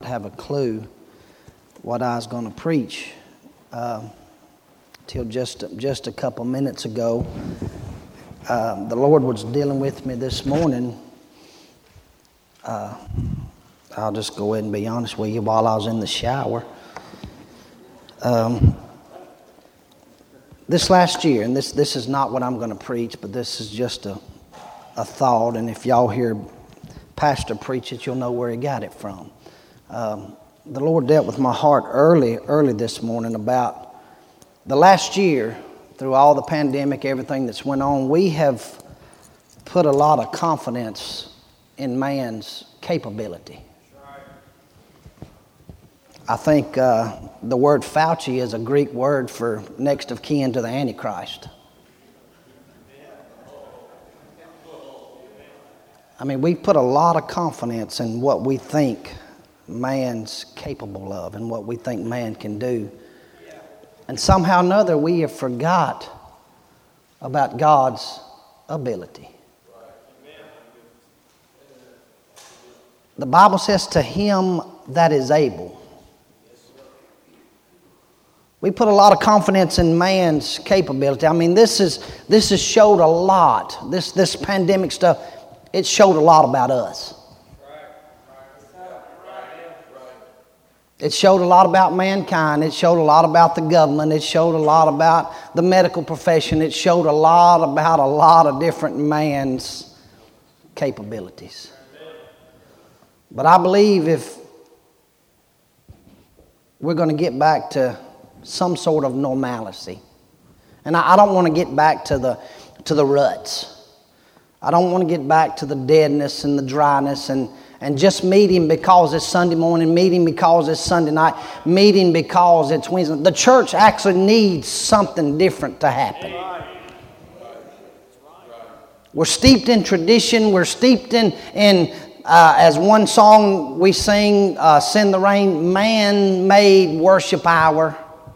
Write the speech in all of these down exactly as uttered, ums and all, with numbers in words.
have a clue what I was going to preach uh, till just just a couple minutes ago. Uh, the Lord was dealing with me this morning. Uh, I'll just go ahead and be honest with you. While I was in the shower, um, this last year, and this this is not what I'm going to preach, but this is just a a thought. And if y'all hear Pastor preach it, you'll know where he got it from. Um, the Lord dealt with my heart early, early this morning about the last year. Through all the pandemic, everything that's went on, we have put a lot of confidence in man's capability. I think uh, the word Fauci is a Greek word for next of kin to the Antichrist. I mean, we put a lot of confidence in what we think man's capable of and what we think man can do. And somehow or another, we have forgot about God's ability. The Bible says, to him that is able. We put a lot of confidence in man's capability. I mean, this is this has showed a lot. This this pandemic stuff, it showed a lot about us. It showed a lot about mankind. It showed a lot about the government. It showed a lot about the medical profession. It showed a lot about a lot of different man's capabilities. But I believe if we're going to get back to some sort of normalcy, and I, I don't want to get back to the to the ruts. I don't want to get back to the deadness and the dryness and And just meeting because it's Sunday morning, meeting because it's Sunday night, meeting because it's Wednesday. The church actually needs something different to happen. We're steeped in tradition. We're steeped in, in uh, as one song we sing, uh, Send the Rain, man-made worship hour.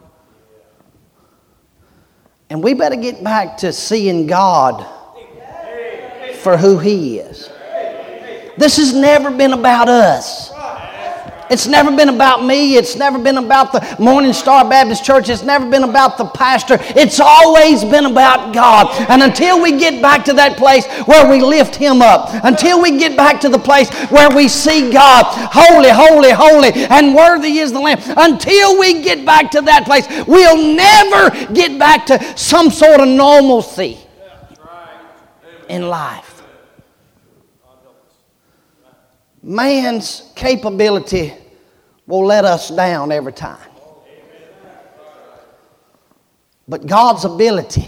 And we better get back to seeing God for who He is. This has never been about us. It's never been about me. It's never been about the Morning Star Baptist Church. It's never been about the pastor. It's always been about God. And until we get back to that place where we lift Him up, until we get back to the place where we see God, holy, holy, holy, and worthy is the Lamb, until we get back to that place, we'll never get back to some sort of normalcy in life. Man's capability will let us down every time. But God's ability,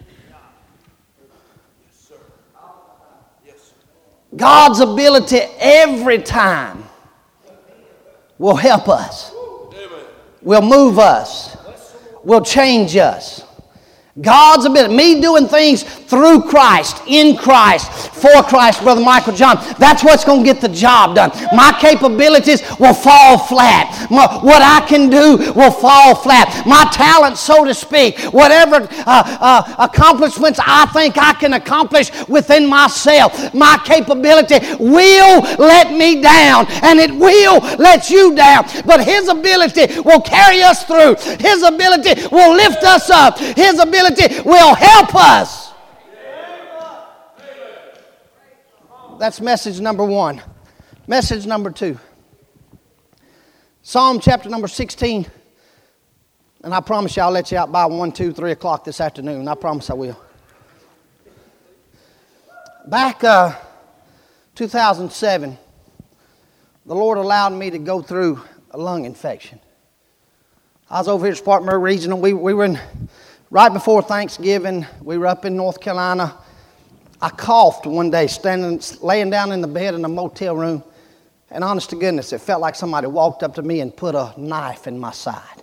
God's ability every time will help us, will move us, will change us. God's ability, me doing things through Christ, in Christ, for Christ, Brother Michael John, that's what's going to get the job done. My capabilities will fall flat. My, what I can do will fall flat. My talent, so to speak, whatever uh, uh, accomplishments I think I can accomplish within myself, my capability will let me down, and it will let you down. But His ability will carry us through. His ability will lift us up. His ability will help us. That's message number one. Message number two. Psalm chapter number sixteen. And I promise you I'll let you out by one, two, three o'clock this afternoon. I promise I will. Back uh, two thousand seven, the Lord allowed me to go through a lung infection. I was over here at Spartanburg Regional. We, we were in... Right before Thanksgiving, we were up in North Carolina. I coughed one day, standing, laying down in the bed in a motel room, and honest to goodness, it felt like somebody walked up to me and put a knife in my side.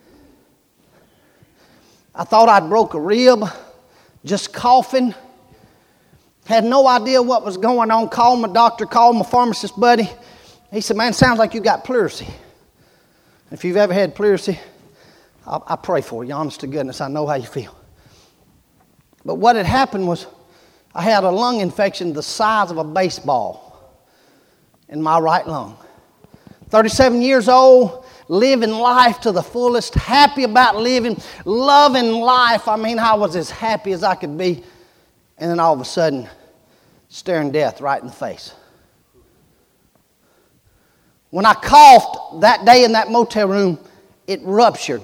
I thought I'd broke a rib, just coughing. Had no idea what was going on. Called my doctor, called my pharmacist buddy. He said, "Man, sounds like you got pleurisy." If you've ever had pleurisy, I, I pray for you. Honest to goodness, I know how you feel. But what had happened was I had a lung infection the size of a baseball in my right lung. thirty-seven years old, living life to the fullest, happy about living, loving life. I mean, I was as happy as I could be. And then all of a sudden, staring death right in the face. When I coughed that day in that motel room, it ruptured.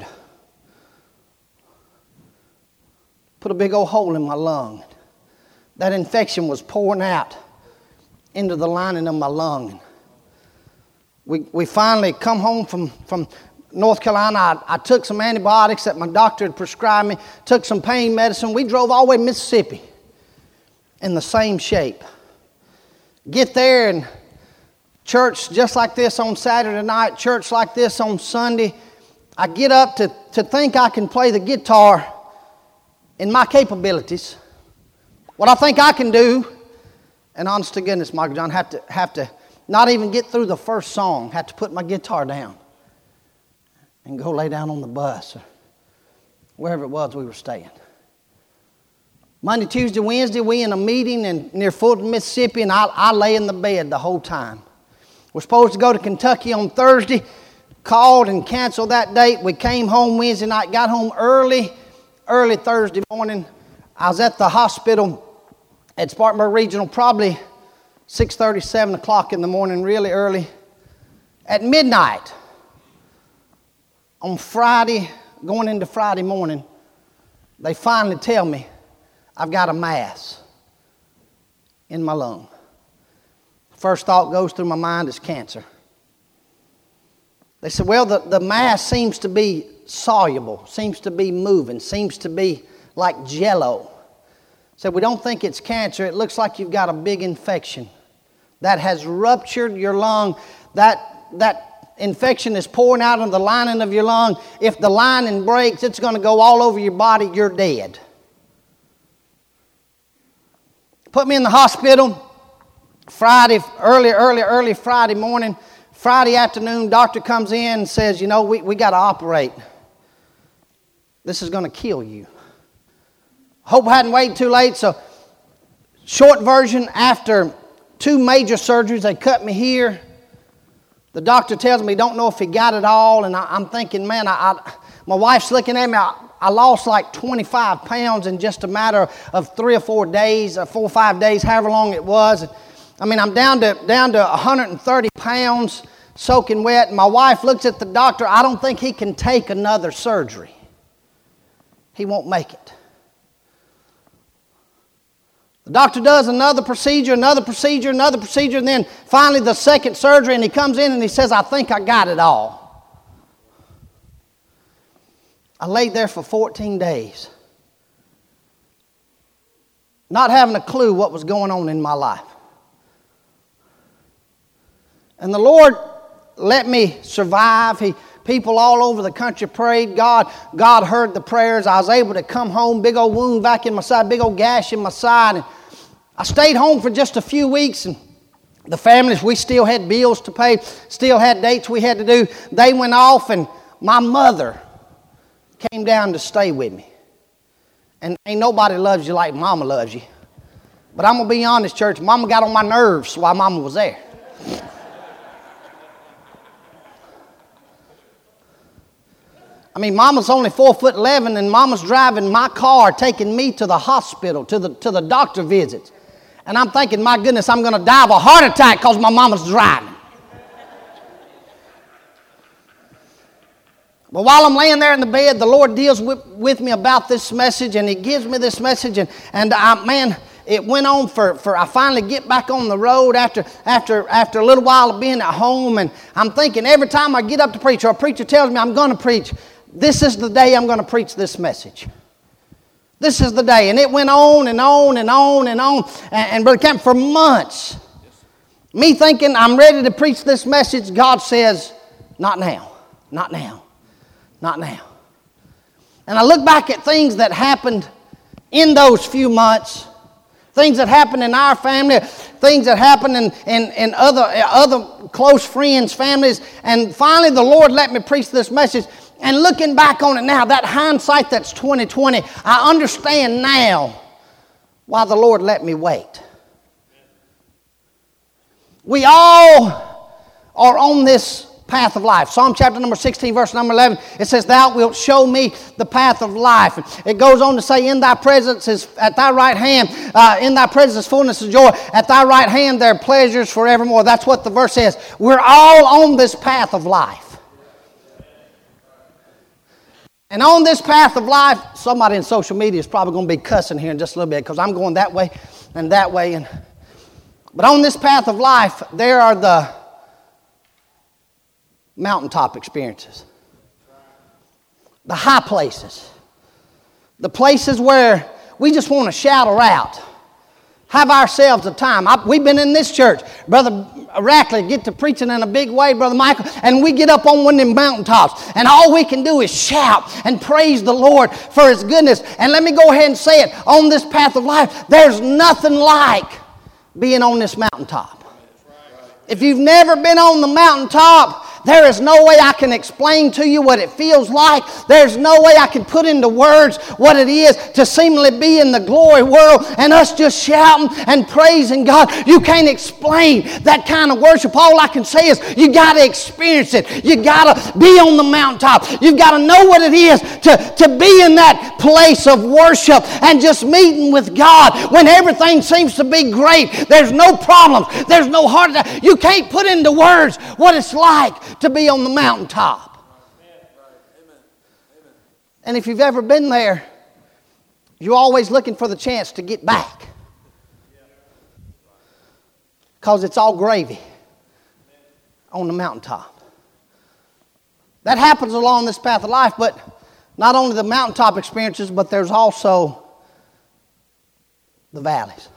Put a big old hole in my lung. That infection was pouring out into the lining of my lung. We we finally come home from, from North Carolina. I, I took some antibiotics that my doctor had prescribed me, took some pain medicine. We drove all the way to Mississippi in the same shape. Get there and church just like this on Saturday night, church like this on Sunday. I get up to, to think I can play the guitar in my capabilities. What I think I can do, and honest to goodness, Michael John, have to have to not even get through the first song, have to put my guitar down and go lay down on the bus or wherever it was we were staying. Monday, Tuesday, Wednesday, we in a meeting in, near Fulton, Mississippi, and I, I lay in the bed the whole time. We're supposed to go to Kentucky on Thursday, called and canceled that date. We came home Wednesday night, got home early, early Thursday morning. I was at the hospital at Spartanburg Regional, probably six thirty, seven o'clock in the morning, really early. At midnight, on Friday, going into Friday morning, they finally tell me I've got a mass in my lung. First thought goes through my mind is cancer. They said, well, the, the mass seems to be soluble, seems to be moving, seems to be like jello. Said, we don't think it's cancer. It looks like you've got a big infection that has ruptured your lung. That, that infection is pouring out of the lining of your lung. If the lining breaks, it's going to go all over your body. You're dead. Put me in the hospital Friday, early, early, early Friday morning. Friday afternoon, doctor comes in and says, you know, we, we got to operate. This is going to kill you. Hope I hadn't waited too late, so short version, after two major surgeries, they cut me here. The doctor tells me he don't know if he got it all, and I, I'm thinking, man, I, I, my wife's looking at me. I, I lost like twenty-five pounds in just a matter of three or four days, or four or five days, however long it was. I mean, I'm down to down to one hundred thirty pounds, soaking wet. And my wife looks at the doctor. I don't think he can take another surgery. He won't make it. The doctor does another procedure, another procedure, another procedure, and then finally the second surgery, and he comes in and he says, I think I got it all. I laid there for fourteen days, not having a clue what was going on in my life. And the Lord let me survive. He, people all over the country prayed. God, God heard the prayers. I was able to come home, big old wound back in my side, big old gash in my side. And I stayed home for just a few weeks, and the families, we still had bills to pay, still had dates we had to do. They went off, and my mother came down to stay with me. And ain't nobody loves you like Mama loves you. But I'm going to be honest, church, Mama got on my nerves while Mama was there. I mean, Mama's only four foot eleven, and Mama's driving my car, taking me to the hospital, to the to the doctor visits. And I'm thinking, my goodness, I'm going to die of a heart attack because my mama's driving. But while I'm laying there in the bed, the Lord deals with, with me about this message, and He gives me this message, and, and I, man, it went on for, for, I finally get back on the road after, after, after a little while of being at home, and I'm thinking every time I get up to preach, or a preacher tells me I'm going to preach, this is the day I'm going to preach this message. This is the day. And it went on and on and on and on. And, and Brother Camp, for months, me thinking I'm ready to preach this message, God says, not now, not now, not now. And I look back at things that happened in those few months, things that happened in our family, things that happened in, in, in other, other close friends' families. And finally the Lord let me preach this message. And looking back on it now, that hindsight that's twenty twenty, I understand now why the Lord let me wait. We all are on this path of life. Psalm chapter number sixteen, verse number eleven, it says, thou wilt show me the path of life. It goes on to say, in thy presence is at thy right hand, uh, in thy presence is fullness of joy. At thy right hand there are pleasures forevermore. That's what the verse says. We're all on this path of life. And on this path of life, somebody in social media is probably going to be cussing here in just a little bit because I'm going that way and that way. And But on this path of life, there are the mountaintop experiences, the high places, the places where we just want to shout her out, have ourselves a time. I, we've been in this church, Brother Rackley get to preaching in a big way, Brother Michael, and we get up on one of them mountaintops, and all we can do is shout and praise the Lord for His goodness. And let me go ahead and say it, on this path of life, there's nothing like being on this mountaintop. If you've never been on the mountaintop, there is no way I can explain to you what it feels like. There's no way I can put into words what it is to seemingly be in the glory world and us just shouting and praising God. You can't explain that kind of worship. All I can say is you got to experience it. You got to be on the mountaintop. You've got to know what it is to, to be in that place of worship and just meeting with God when everything seems to be great. There's no problems. There's no heart attack. You can't put into words what it's like to be on the mountaintop. And if you've ever been there, you're always looking for the chance to get back. Because it's all gravy on the mountaintop. That happens along this path of life, but not only the mountaintop experiences, but there's also the valleys.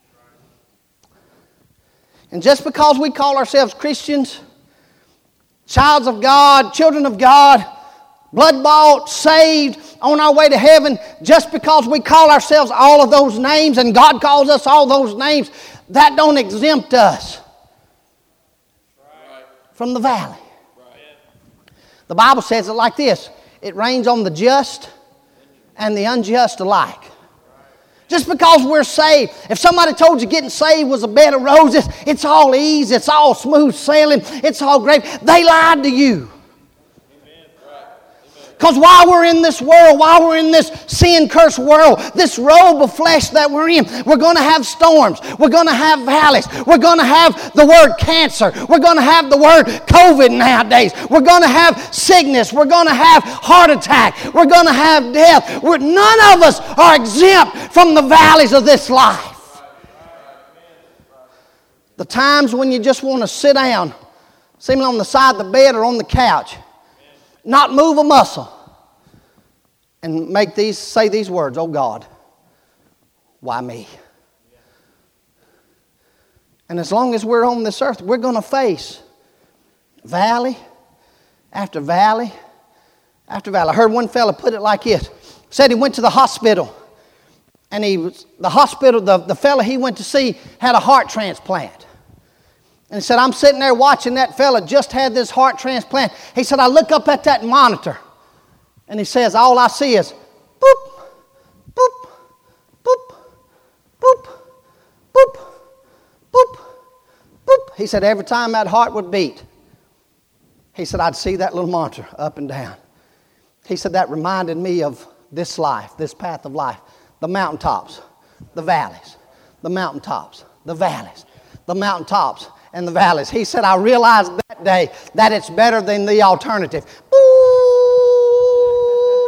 And just because we call ourselves Christians, childs of God, children of God, blood-bought, saved, on our way to heaven, just because we call ourselves all of those names and God calls us all those names, that don't exempt us from the valley. The Bible says it like this, it rains on the just and the unjust alike. Just because we're saved, if somebody told you getting saved was a bed of roses, it's all easy, it's all smooth sailing, it's all great, they lied to you. Because while we're in this world, while we're in this sin-cursed world, this robe of flesh that we're in, we're going to have storms. We're going to have valleys. We're going to have the word cancer. We're going to have the word COVID nowadays. We're going to have sickness. We're going to have heart attack. We're going to have death. We're, none of us are exempt from the valleys of this life. The times when you just want to sit down, seemingly on the side of the bed or on the couch, not move a muscle, and make these say these words, oh God, why me? And as long as we're on this earth, we're going to face valley after valley after valley. I heard one fella put it like this. Said he went to the hospital, and he was, the hospital, the, the fella he went to see had a heart transplant. And he said, I'm sitting there watching that fella just had this heart transplant. He said, I look up at that monitor. And he says, all I see is boop, boop, boop, boop, boop, boop, boop. He said, every time that heart would beat, he said, I'd see that little monitor up and down. He said, that reminded me of this life, this path of life. The mountaintops, the valleys, the mountaintops, the valleys, the mountaintops, and the valleys. He said, I realized that day that it's better than the alternative. Boo!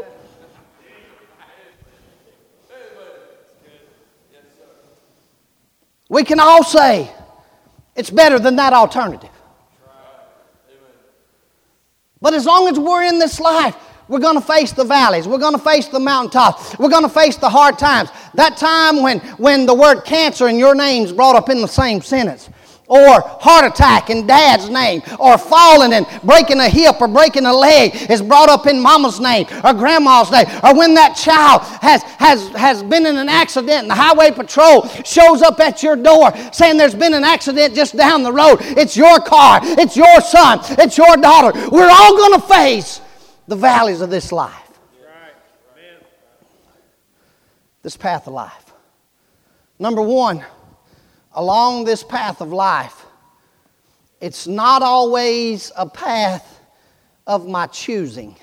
We can all say it's better than that alternative. But as long as we're in this life, we're going to face the valleys. We're going to face the mountaintops. We're going to face the hard times. That time when, when the word cancer and your name's brought up in the same sentence. Or heart attack in dad's name. Or falling and breaking a hip or breaking a leg is brought up in mama's name or grandma's name. Or when that child has, has, has been in an accident and the highway patrol shows up at your door saying there's been an accident just down the road. It's your car. It's your son. It's your daughter. We're all going to face the valleys of this life. This path of life. Number one, along this path of life, It's not always a path of my choosing.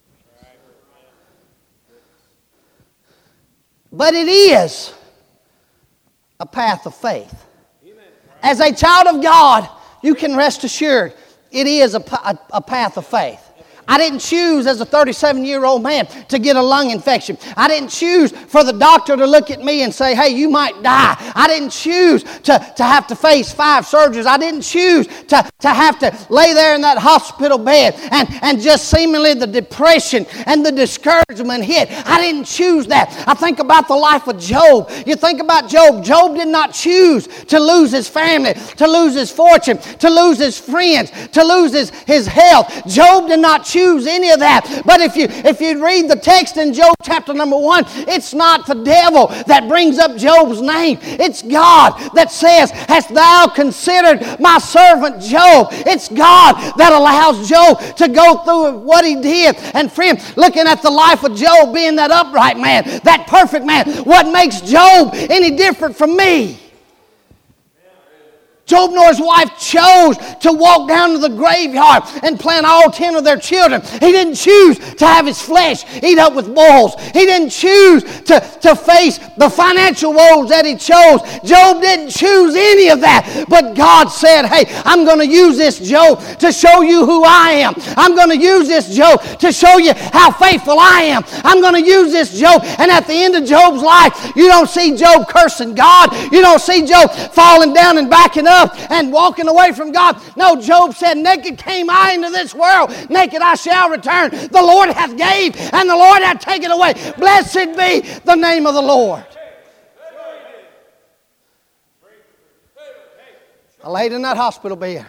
But it is a path of faith. As a child of God, you can rest assured it is a, a, a path of faith. I didn't choose as a thirty-seven-year-old man to get a lung infection. I didn't choose for the doctor to look at me and say, hey, you might die. I didn't choose to, to have to face five surgeries. I didn't choose to, to have to lay there in that hospital bed and, and just seemingly the depression and the discouragement hit. I didn't choose that. I think about the life of Job. You think about Job. Job did not choose to lose his family, to lose his fortune, to lose his friends, to lose his, his health. Job did not choose any of that. But if you if you read the text in Job chapter number one, it's not the devil that brings up Job's name. It's God that says, hast thou considered my servant Job? It's God that allows Job to go through what he did. And friend, looking at the life of Job being that upright man, that perfect man, what makes Job any different from me? Job nor his wife chose to walk down to the graveyard and plant all ten of their children. He didn't choose to have his flesh eat up with bulls. He didn't choose to, to face the financial woes that he chose. Job didn't choose any of that. But God said, hey, I'm going to use this, Job, to show you who I am. I'm going to use this, Job, to show you how faithful I am. I'm going to use this, Job. And at the end of Job's life, you don't see Job cursing God. You don't see Job falling down and backing up and walking away from God. No, Job said, naked came I into this world, naked I shall return. The Lord hath gave, and the Lord hath taken away. Blessed be the name of the Lord. I laid in that hospital bed.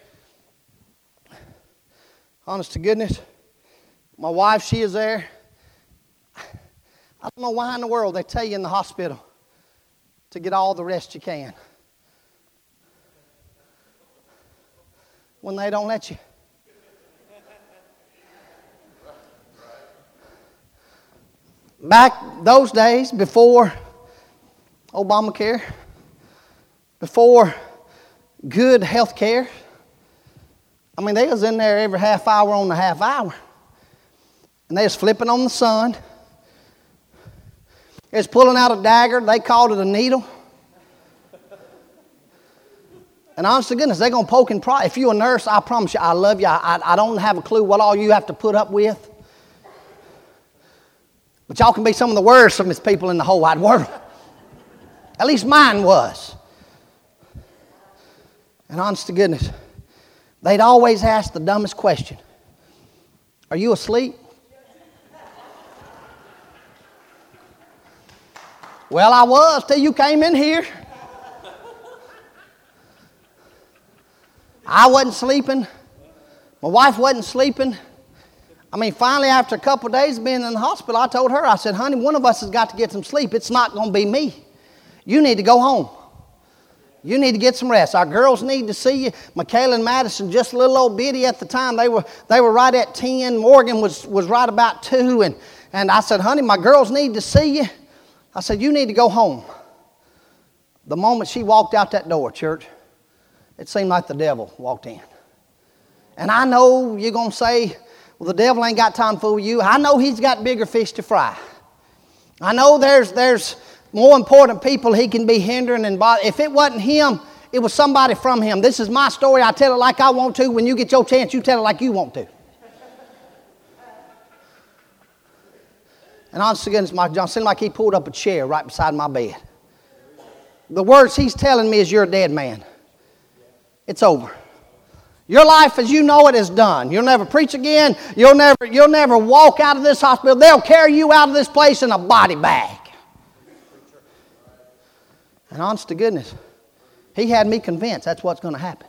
Honest to goodness, my wife, she is there. I don't know why in the world they tell you in the hospital to get all the rest you can when they don't let you. Back those days, before Obamacare, before good health care, I mean, they was in there every half hour on the half hour. And they was flipping on the sun. They was pulling out a dagger. They called it a needle. And honest to goodness, they're going to poke and pry. If you're a nurse, I promise you, I love you. I, I, I don't have a clue what all you have to put up with. But y'all can be some of the worstest people in the whole wide world. At least mine was. And honest to goodness, they'd always ask the dumbest question. Are you asleep? Well, I was till you came in here. I wasn't sleeping. My wife wasn't sleeping. I mean, finally, after a couple of days of being in the hospital, I told her, I said, honey, one of us has got to get some sleep. It's not going to be me. You need to go home. You need to get some rest. Our girls need to see you. Michaela and Madison, just a little old bitty at the time. They were they were right at ten. Morgan was, was right about two. And, and I said, honey, my girls need to see you. I said, you need to go home. The moment she walked out that door, church, it seemed like the devil walked in. And I know you're going to say, well, the devil ain't got time to fool you. I know he's got bigger fish to fry. I know there's there's more important people he can be hindering and bothering. If it wasn't him, it was somebody from him. This is my story. I tell it like I want to. When you get your chance, you tell it like you want to. And honest to goodness, Mike John, seemed like he pulled up a chair right beside my bed. The words he's telling me is, you're a dead man. It's over. Your life as you know it is done. You'll never preach again. You'll never, you'll never walk out of this hospital. They'll carry you out of this place in a body bag. And honest to goodness, he had me convinced that's what's going to happen.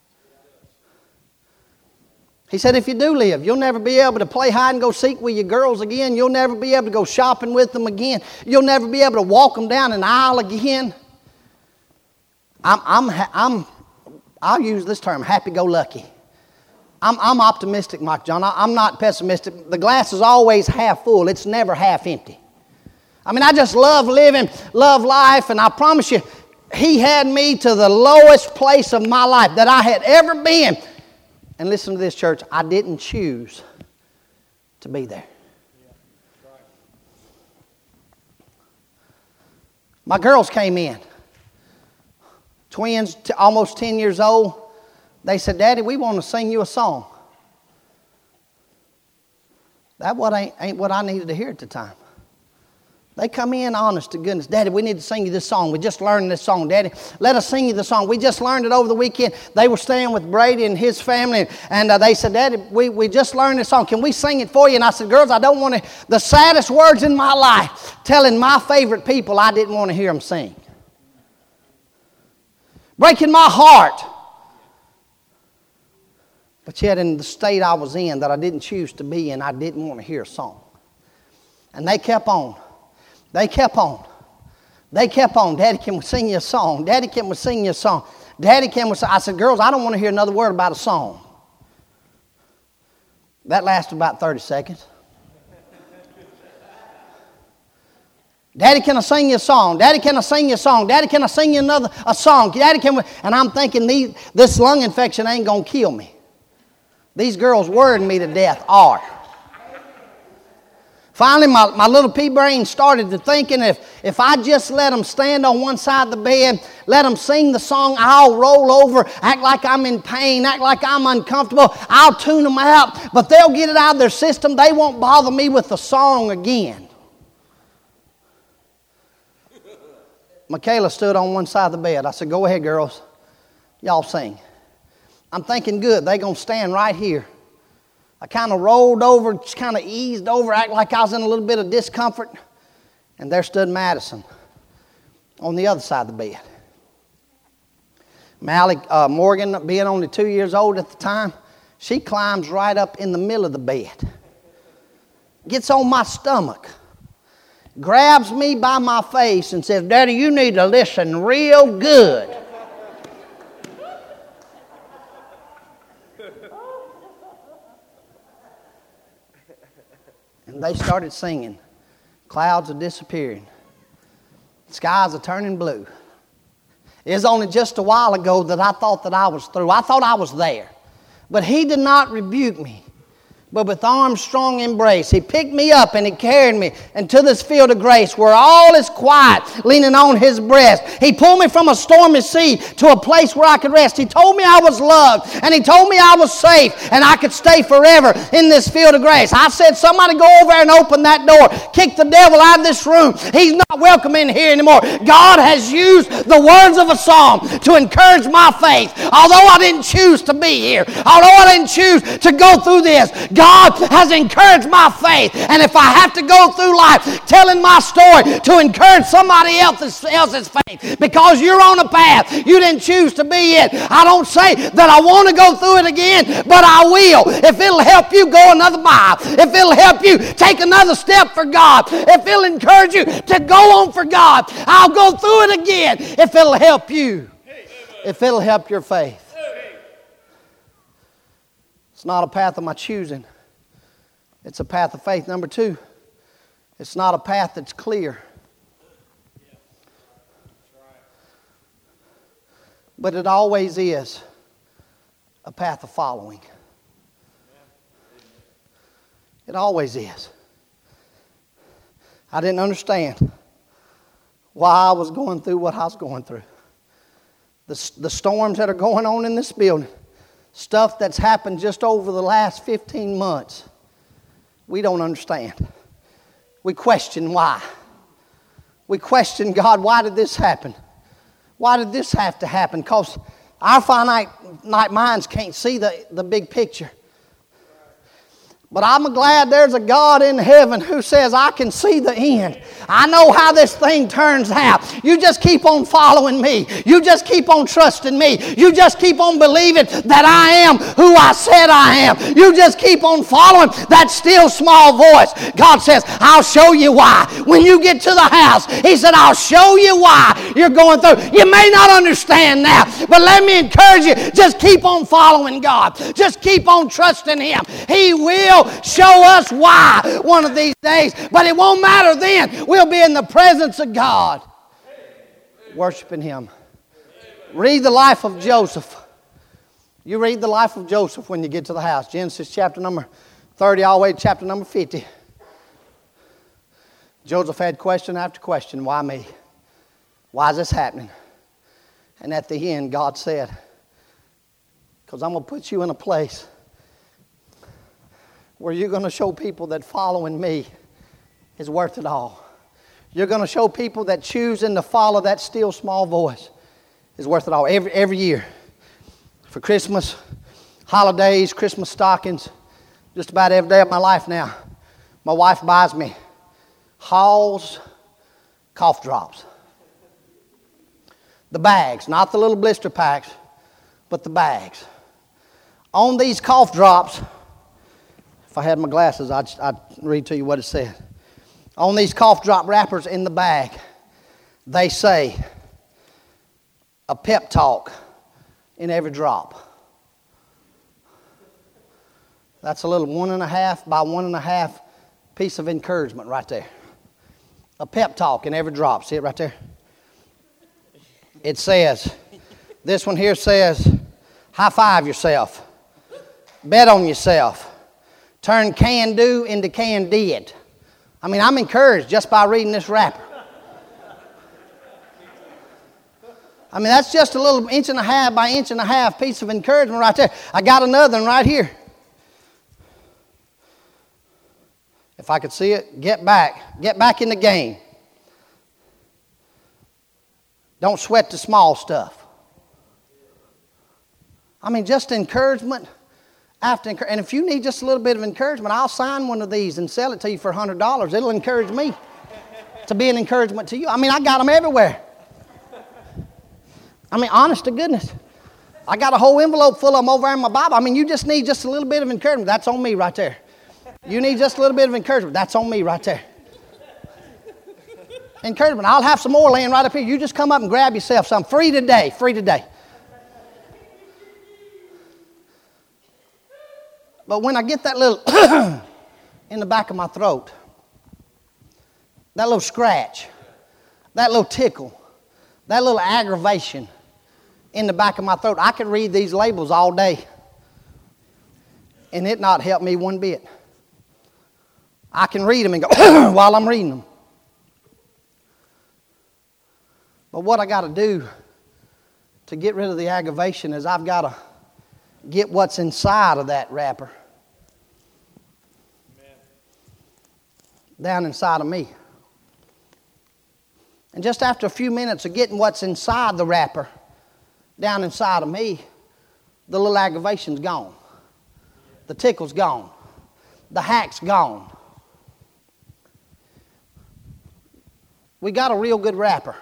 He said, if you do live, you'll never be able to play hide and go seek with your girls again. You'll never be able to go shopping with them again. You'll never be able to walk them down an aisle again. I'm, I'm, I'm, I'll use this term, happy-go-lucky. I'm, I'm optimistic, Mike John. I, I'm not pessimistic. The glass is always half full. It's never half empty. I mean, I just love living, love life, and I promise you, He had me to the lowest place of my life that I had ever been. And listen to this, church. I didn't choose to be there. My girls came in. Twins, t- almost ten years old. They said, Daddy, we want to sing you a song. That what ain't, ain't what I needed to hear at the time. They come in honest to goodness. Daddy, we need to sing you this song. We just learned this song. Daddy, let us sing you the song. We just learned it over the weekend. They were staying with Brady and his family. And, and uh, they said, Daddy, we, we just learned this song. Can we sing it for you? And I said, girls, I don't want to. The saddest words in my life, telling my favorite people I didn't want to hear them sing. Breaking my heart. But yet in the state I was in that I didn't choose to be in, I didn't want to hear a song. And they kept on. They kept on. They kept on. Daddy, can we sing you a song? Daddy, can we sing you a song? Daddy, can we sing? I said, girls, I don't want to hear another word about a song. That lasted about thirty seconds. Daddy, can I sing you a song? Daddy, can I sing you a song? Daddy, can I sing you another a song? Daddy, can we? And I'm thinking, these, this lung infection ain't going to kill me. These girls worrying me to death are. Finally, my, my little pea brain started to thinking if, if I just let them stand on one side of the bed, let them sing the song, I'll roll over, act like I'm in pain, act like I'm uncomfortable. I'll tune them out, but they'll get it out of their system. They won't bother me with the song again. Michaela stood on one side of the bed. I said, go ahead, girls. Y'all sing. I'm thinking, good, they're going to stand right here. I kind of rolled over, just kind of eased over, act like I was in a little bit of discomfort. And there stood Madison on the other side of the bed. Mally, uh, Morgan, being only two years old at the time, she climbs right up in the middle of the bed. Gets on my stomach. Grabs me by my face and says, Daddy, you need to listen real good. And they started singing. Clouds are disappearing. Skies are turning blue. It was only just a while ago that I thought that I was through. I thought I was there. But he did not rebuke me. But with arms strong embrace, he picked me up and he carried me into this field of grace where all is quiet, leaning on his breast. He pulled me from a stormy sea to a place where I could rest. He told me I was loved and he told me I was safe and I could stay forever in this field of grace. I said, somebody go over and open that door. Kick the devil out of this room. He's not welcome in here anymore. God has used the words of a song to encourage my faith. Although I didn't choose to be here, although I didn't choose to go through this, God has encouraged my faith. And if I have to go through life telling my story to encourage somebody else's, else's faith because you're on a path you didn't choose to be in, I don't say that I want to go through it again, but I will. If it'll help you go another mile, if it'll help you take another step for God, if it'll encourage you to go on for God, I'll go through it again if it'll help you, if it'll help your faith. It's not a path of my choosing. It's a path of faith. Number two, it's not a path that's clear. But it always is a path of following. It always is. I didn't understand why I was going through what I was going through. The, the storms that are going on in this building, stuff that's happened just over the last fifteen months. We don't understand. We question why. We question, God, why did this happen? Why did this have to happen? Because our finite minds can't see the, the big picture. But I'm glad there's a God in heaven who says, I can see the end. I know how this thing turns out. You just keep on following me. You just keep on trusting me. You just keep on believing that I am who I said I am. You just keep on following that still small voice. God says, I'll show you why. When you get to the house, He said, I'll show you why you're going through. You may not understand now, but let me encourage you. Just keep on following God. Just keep on trusting Him. He will show us why one of these days. But it won't matter then. We'll be in the presence of God, worshiping Him. Read the life of Joseph. You read the life of Joseph when you get to the house. Genesis chapter number thirty all the way to chapter number fifty. Joseph had question after question. Why me? Why is this happening? And at the end, God said, because I'm going to put you in a place where you're going to show people that following me is worth it all. You're going to show people that choosing to follow that still small voice is worth it all. Every, every year. For Christmas, holidays, Christmas stockings, just about every day of my life now, my wife buys me Hall's cough drops. The bags, not the little blister packs, but the bags. On these cough drops, if I had my glasses, I'd, I'd read to you what it said. On these cough drop wrappers in the bag, they say a pep talk in every drop. That's a little one and a half by one and a half piece of encouragement right there. A pep talk in every drop. See it right there? It says, this one here says, high five yourself. Bet on yourself. Turn can do into can did. I mean, I'm encouraged just by reading this wrapper. I mean, that's just a little inch and a half by inch and a half piece of encouragement right there. I got another one right here. If I could see it, get back. Get back in the game. Don't sweat the small stuff. I mean, just encouragement after encouragement. And if you need just a little bit of encouragement, I'll sign one of these and sell it to you for one hundred dollars. It'll encourage me to be an encouragement to you. I mean, I got them everywhere. I mean, honest to goodness. I got a whole envelope full of them over in my Bible. I mean, you just need just a little bit of encouragement. That's on me right there. You need just a little bit of encouragement. That's on me right there. Encouragement. I'll have some more laying right up here. You just come up and grab yourself some. Free today. Free today. But when I get that little in the back of my throat, that little scratch, that little tickle, that little aggravation in the back of my throat, I could read these labels all day and it not help me one bit. I can read them and go while I'm reading them. But what I got to do to get rid of the aggravation is I've got to get what's inside of that wrapper Amen. Down inside of me. And just after a few minutes of getting what's inside the wrapper down inside of me, the little aggravation's gone. The tickle's gone. The hack's gone. We got a real good wrapper.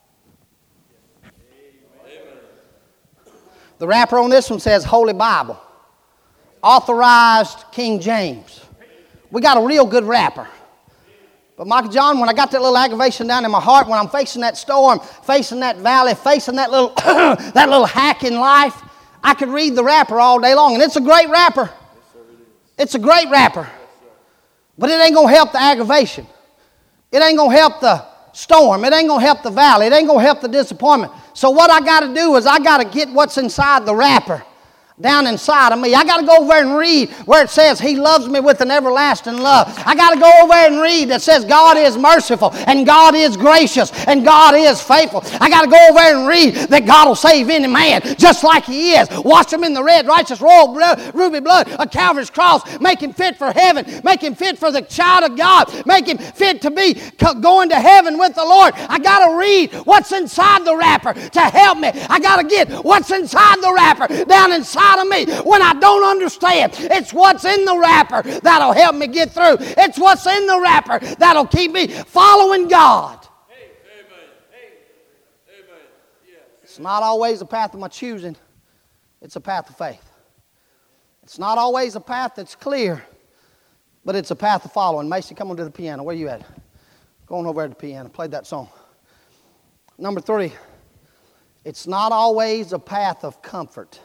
The wrapper on this one says Holy Bible. Authorized King James. We got a real good wrapper. But Michael John, when I got that little aggravation down in my heart, when I'm facing that storm, facing that valley, facing that little that little hack in life, I could read the wrapper all day long. And it's a great wrapper. It's a great wrapper. But it ain't going to help the aggravation. It ain't going to help the storm. It ain't going to help the valley. It ain't going to help the disappointment. So what I got to do is I got to get what's inside the wrapper down inside of me. I got to go over and read where it says He loves me with an everlasting love. I got to go over and read that says God is merciful and God is gracious and God is faithful. I got to go over and read that God will save any man just like He is. Wash him in the red, righteous, royal, blood, ruby blood of Calvary's cross. Make him fit for heaven. Make him fit for the child of God. Make him fit to be going to heaven with the Lord. I got to read what's inside the wrapper to help me. I got to get what's inside the wrapper down inside of me when I don't understand. It's what's in the wrapper that'll help me get through. It's what's in the wrapper that'll keep me following God. Hey, amen. Hey, amen. Yes. It's not always a path of my choosing. It's a path of faith. It's not always a path that's clear, but it's a path of following. Macy, come on to the piano. Where you at? Go on over to the piano. Play that song. Number three, it's not always a path of comfort,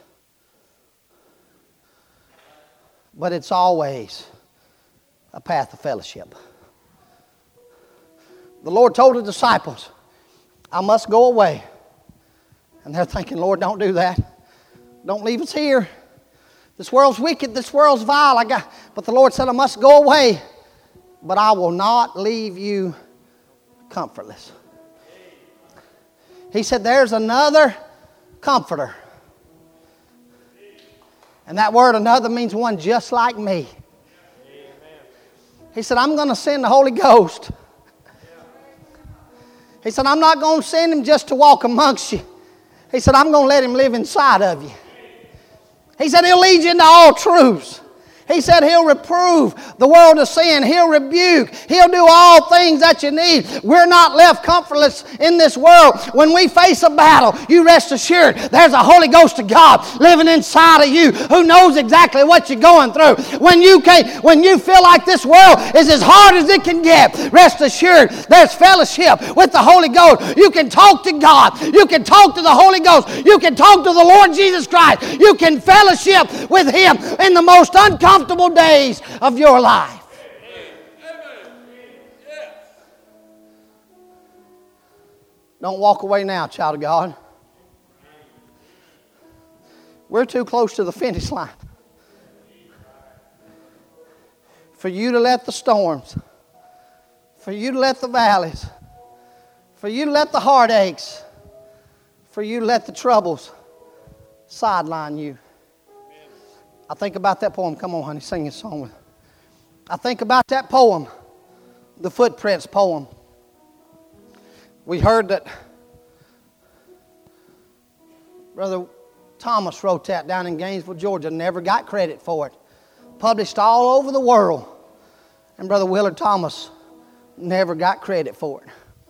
but it's always a path of fellowship. The Lord told the disciples, I must go away And they're thinking, Lord, don't do that. Don't leave us here. This world's wicked. This world's vile. I got, but the Lord said, I must go away. But I will not leave you comfortless. He said, there's another comforter. And that word another means one just like me. He said, I'm going to send the Holy Ghost. He said, I'm not going to send him just to walk amongst you. He said, I'm going to let him live inside of you. He said, he'll lead you into all truths. He said he'll reprove the world of sin. He'll rebuke. He'll do all things that you need. We're not left comfortless in this world. When we face a battle, you rest assured there's a Holy Ghost of God living inside of you who knows exactly what you're going through. When you can't, when you feel like this world is as hard as it can get, rest assured there's fellowship with the Holy Ghost. You can talk to God. You can talk to the Holy Ghost. You can talk to the Lord Jesus Christ. You can fellowship with Him in the most uncomfortable comfortable days of your life. Don't walk away now, child of God. We're too close to the finish line for you to let the storms, for you to let the valleys, for you to let the heartaches, for you to let the troubles sideline you. I think about that poem. Come on, honey, sing a song with me. I think about that poem, the Footprints poem. We heard that Brother Thomas wrote that down in Gainesville, Georgia. Never got credit for it. Published all over the world. And Brother Willard Thomas never got credit for it.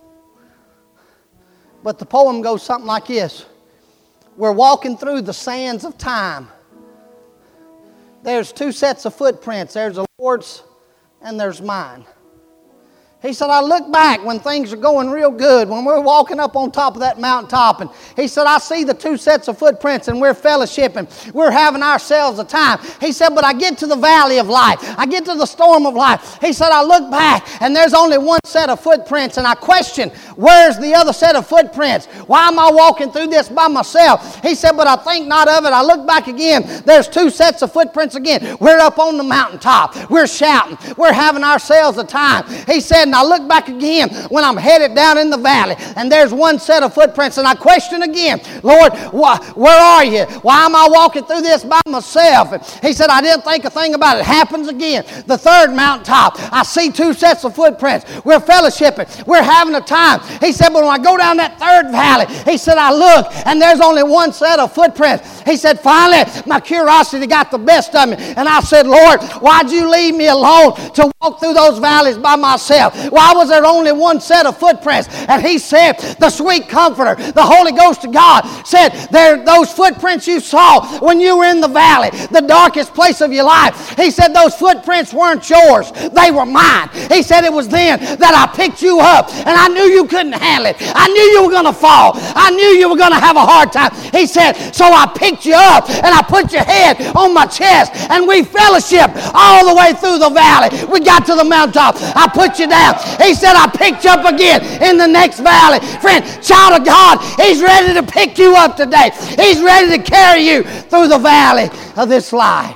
But the poem goes something like this. We're walking through the sands of time. There's two sets of footprints. There's the Lord's and there's mine. He said, I look back when things are going real good, when we're walking up on top of that mountaintop. And he said, I see the two sets of footprints and we're fellowshipping. We're having ourselves a time. He said, but I get to the valley of life. I get to the storm of life. He said, I look back and there's only one set of footprints. And I question, where's the other set of footprints? Why am I walking through this by myself? He said, but I think not of it. I look back again. There's two sets of footprints again. We're up on the mountaintop. We're shouting. We're having ourselves a time. He said, and I look back again when I'm headed down in the valley and there's one set of footprints and I question again, Lord, wh- where are you? Why am I walking through this by myself? And he said, I didn't think a thing about it. It happens again. The third mountaintop, I see two sets of footprints. We're fellowshipping. We're having a time. He said, but when I go down that third valley, he said, I look and there's only one set of footprints. He said, finally, my curiosity got the best of me. And I said, Lord, why'd you leave me alone to walk through those valleys by myself? Why was there only one set of footprints? And he said, the sweet comforter, the Holy Ghost of God said, there, those footprints you saw when you were in the valley, the darkest place of your life. He said, those footprints weren't yours. They were mine. He said, it was then that I picked you up and I knew you couldn't handle it. I knew you were going to fall. I knew you were going to have a hard time. He said, so I picked you up and I put your head on my chest and we fellowshiped all the way through the valley. We got to the mountaintop. I put you down. He said, I picked you up again in the next valley. Friend, child of God, He's ready to pick you up today. He's ready to carry you through the valley of this life.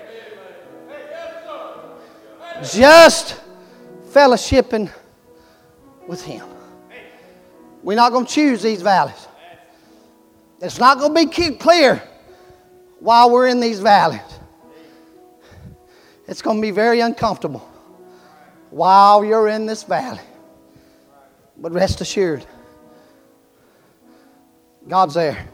Just fellowshipping with Him. We're not going to choose these valleys. It's not going to be clear while we're in these valleys. It's going to be very uncomfortable while you're in this valley. But rest assured, God's there.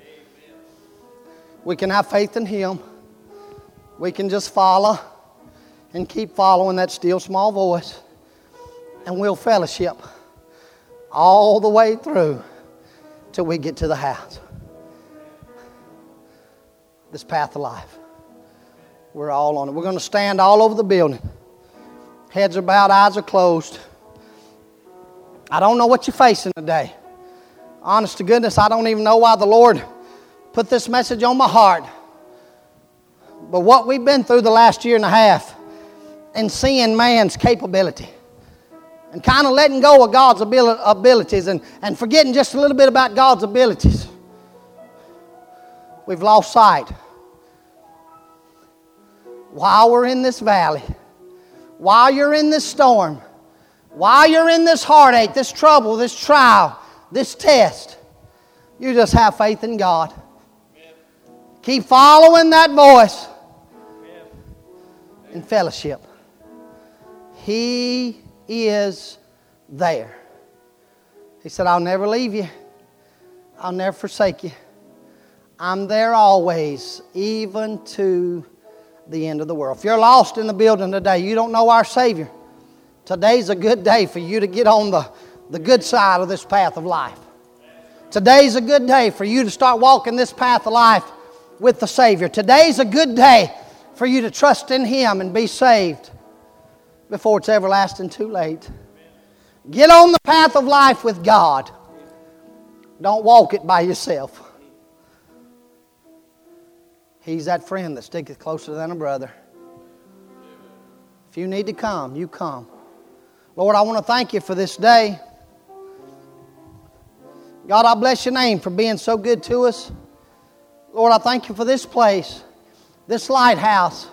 We can have faith in Him. We can just follow and keep following that still small voice. And we'll fellowship all the way through till we get to the house. This path of life. We're all on it. We're going to stand all over the building. Heads are bowed, eyes are closed. I don't know what you're facing today. Honest to goodness, I don't even know why the Lord put this message on my heart. But what we've been through the last year and a half and seeing man's capability and kind of letting go of God's abilities and, and forgetting just a little bit about God's abilities. we've lost sight. While we're in this valley, while you're in this storm, while you're in this heartache, this trouble, this trial, this test, you just have faith in God. Amen. Keep following that voice. Amen. In fellowship. He is there. He said, I'll never leave you. I'll never forsake you. I'm there always, even to the end of the world. If you're lost in the building today, you don't know our Savior, today's a good day for you to get on the, the good side of this path of life. Today's a good day for you to start walking this path of life with the Savior. Today's a good day for you to trust in Him and be saved before it's everlasting too late. Get on the path of life with God. Don't walk it by yourself. He's that friend that sticketh closer than a brother. If you need to come, you come. Lord, I want to thank you for this day. God, I bless your name for being so good to us. Lord, I thank you for this place, this lighthouse,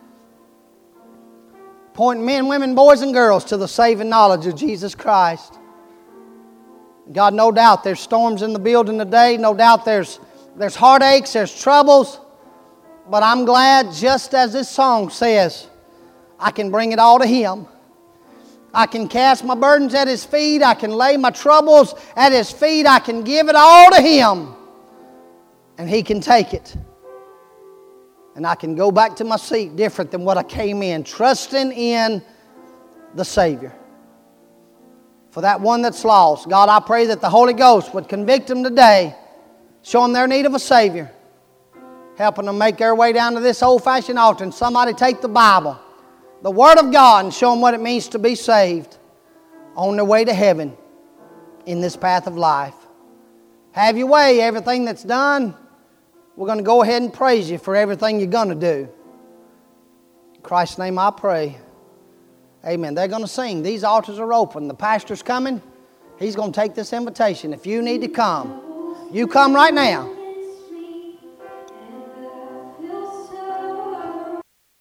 pointing men, women, boys, and girls to the saving knowledge of Jesus Christ. God, no doubt there's storms in the building today. No doubt there's, there's heartaches, there's troubles. But I'm glad, just as this song says, I can bring it all to Him. I can cast my burdens at His feet. I can lay my troubles at His feet. I can give it all to Him. And He can take it. And I can go back to my seat different than what I came in, trusting in the Savior. For that one that's lost, God, I pray that the Holy Ghost would convict them today, show them their need of a Savior, helping them make their way down to this old-fashioned altar, and somebody take the Bible, the Word of God, and show them what it means to be saved on their way to heaven in this path of life. Have your way. Everything that's done, we're going to go ahead and praise you for everything you're going to do. In Christ's name I pray. Amen. They're going to sing. These altars are open. The pastor's coming. He's going to take this invitation. If you need to come, you come right now.